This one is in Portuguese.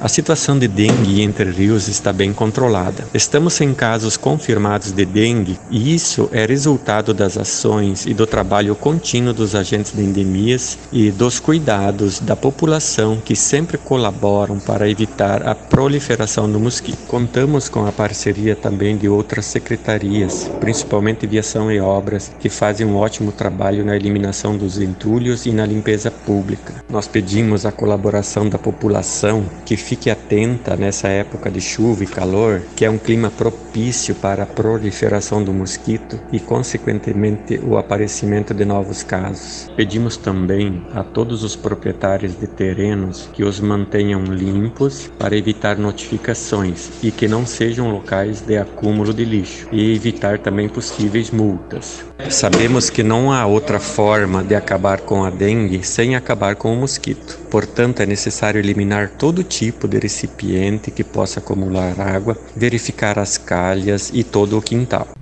A situação de dengue em Entre Rios está bem controlada. Estamos sem casos confirmados de dengue e isso é resultado das ações e do trabalho contínuo dos agentes de endemias e dos cuidados da população que sempre colaboram para evitar a proliferação do mosquito. Contamos com a parceria também de outras secretarias, principalmente Viação e Obras, que fazem um ótimo trabalho na eliminação dos entulhos e na limpeza pública. Nós pedimos a colaboração da população que fique atenta nessa época de chuva e calor, que é um clima propício para a proliferação do mosquito e, consequentemente, o aparecimento de novos casos. Pedimos também a todos os proprietários de terrenos que os mantenham limpos para evitar notificações e que não sejam locais de acúmulo de lixo e evitar também possíveis multas. Sabemos que não há outra forma de acabar com a dengue sem acabar com o mosquito. Portanto, é necessário eliminar todo tipo de recipiente que possa acumular água, verificar as calhas e todo o quintal.